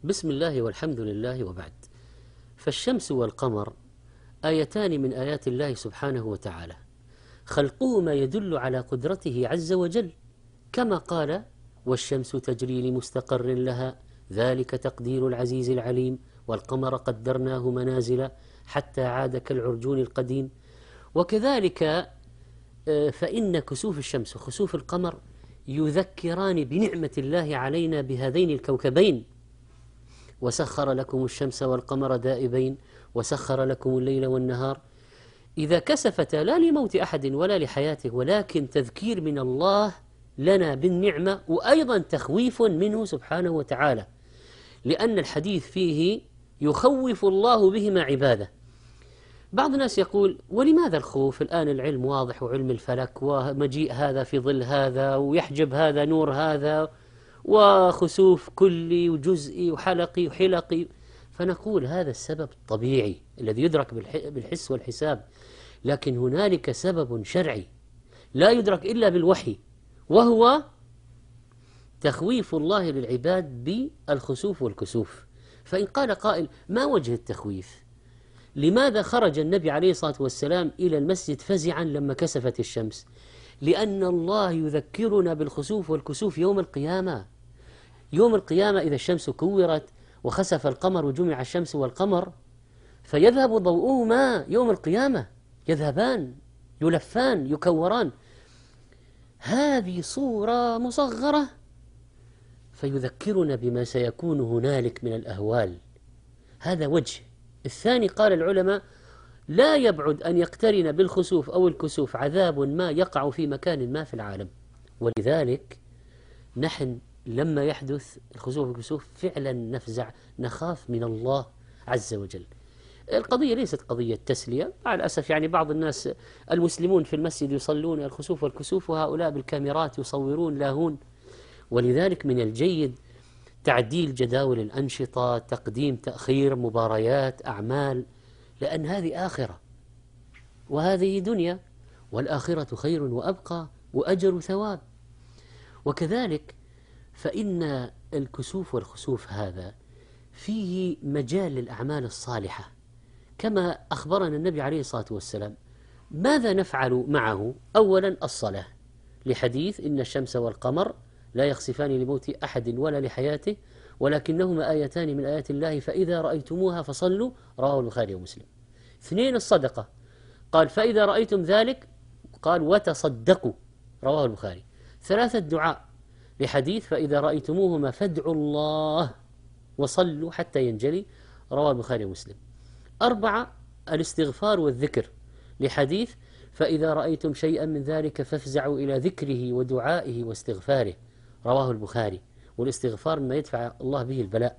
بسم الله والحمد لله وبعد. فالشمس والقمر آيتان من آيات الله سبحانه وتعالى، خلقهما يدل على قدرته عز وجل، كما قال: والشمس تجري لمستقر لها ذلك تقدير العزيز العليم، والقمر قدرناه منازل حتى عاد كالعرجون القديم. وكذلك فإن كسوف الشمس وخسوف القمر يذكران بنعمة الله علينا بهذين الكوكبين: وسخر لكم الشمس والقمر دائبين وسخر لكم الليل والنهار. إذا كسفتا لا لموت أحد ولا لحياته، ولكن تذكير من الله لنا بالنعمة، وأيضا تخويف منه سبحانه وتعالى، لأن الحديث فيه يخوف الله بهما عباده. بعض الناس يقول: ولماذا الخوف؟ الآن العلم واضح، وعلم الفلك، ومجيء هذا في ظل هذا، ويحجب هذا نور هذا، وخسوف كلي وجزئي وحلقي وحلقي. فنقول هذا السبب الطبيعي الذي يدرك بالحس والحساب، لكن هنالك سبب شرعي لا يدرك إلا بالوحي، وهو تخويف الله للعباد بالخسوف والكسوف. فإن قال قائل: ما وجه التخويف؟ لماذا خرج النبي عليه الصلاة والسلام إلى المسجد فزعا لما كسفت الشمس؟ لأن الله يذكرنا بالخسوف والكسوف يوم القيامة. يوم القيامة إذا الشمس كورت وخسف القمر وجمع الشمس والقمر، فيذهب ضوءهما يوم القيامة، يذهبان، يلفان، يكوران. هذه صورة مصغرة، فيذكرنا بما سيكون هنالك من الأهوال. هذا وجه. الثاني، قال العلماء: لا يبعد أن يقترن بالخسوف أو الكسوف عذاب ما يقع في مكان ما في العالم. ولذلك نحن لما يحدث الخسوف والكسوف فعلا نفزع، نخاف من الله عز وجل. القضية ليست قضية تسلية مع الأسف، يعني بعض الناس المسلمون في المسجد يصلون الخسوف والكسوف، وهؤلاء بالكاميرات يصورون لاهون. ولذلك من الجيد تعديل جداول الأنشطة، تقديم تأخير مباريات أعمال، لأن هذه آخرة وهذه دنيا، والآخرة خير وأبقى وأجر ثواب. وكذلك فإن الكسوف والخسوف هذا فيه مجال للأعمال الصالحة، كما أخبرنا النبي عليه الصلاة والسلام. ماذا نفعل معه؟ أولا الصلاة، لحديث: إن الشمس والقمر لا يخسفان لموت أحد ولا لحياته ولكنهما آيتان من آيات الله فإذا رأيتموها فصلوا، رواه البخاري ومسلم. اثنين الصدقة، قال: فإذا رأيتم ذلك، قال: وتصدقوا، رواه البخاري. ثلاثة الدعاء، لحديث: فإذا رأيتموهما فادعوا الله وصلوا حتى ينجلي، رواه البخاري ومسلم. أربعة الاستغفار والذكر، لحديث: فإذا رأيتم شيئا من ذلك فافزعوا إلى ذكره ودعائه واستغفاره، رواه البخاري. والاستغفار ما يدفع الله به البلاء.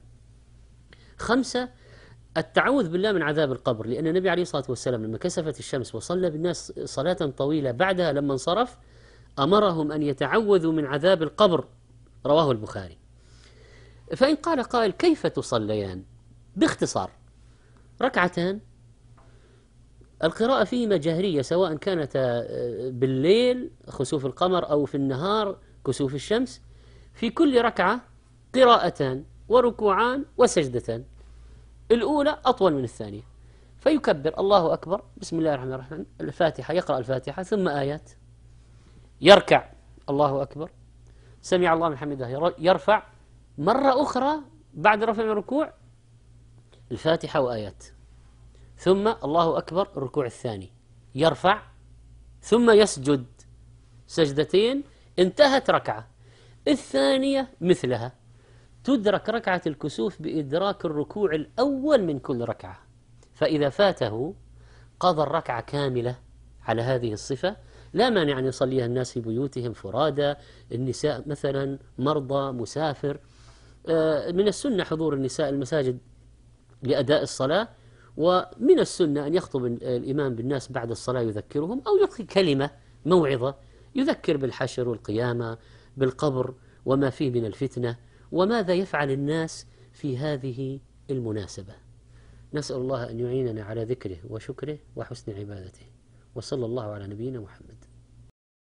خمسة التعوذ بالله من عذاب القبر، لأن النبي عليه الصلاة والسلام لما كسفت الشمس وصلى بالناس صلاة طويلة بعدها لما انصرف أمرهم أن يتعوذوا من عذاب القبر، رواه البخاري. فإن قال قائل: كيف تصليان؟ باختصار: ركعتان، القراءة فيهما جهرية، سواء كانت بالليل خسوف القمر أو في النهار كسوف الشمس. في كل ركعة قراءتان وركوعان وسجدتان، الأولى أطول من الثانية، فيكبر: الله أكبر، بسم الله الرحمن الرحيم، الفاتحة، يقرأ الفاتحة ثم آيات، يركع، الله أكبر، سمع الله من حمده، يرفع مرة أخرى بعد رفع الركوع، الفاتحة وآيات، ثم الله أكبر، الركوع الثاني، يرفع ثم يسجد سجدتين، انتهت ركعة. الثانية مثلها، تدرك ركعة الكسوف بإدراك الركوع الأول من كل ركعة، فإذا فاته قضى الركعة كاملة على هذه الصفة. لا مانع أن يصليها الناس في بيوتهم فرادى، النساء مثلا، مرضى، مسافر. من السنة حضور النساء المساجد لأداء الصلاة، ومن السنة أن يخطب الإمام بالناس بعد الصلاة يذكرهم، أو يلقي كلمة موعظة يذكر بالحشر والقيامة، بالقبر وما فيه من الفتنة، وماذا يفعل الناس في هذه المناسبة. نسأل الله أن يعيننا على ذكره وشكره وحسن عبادته، وصلى الله على نبينا محمد.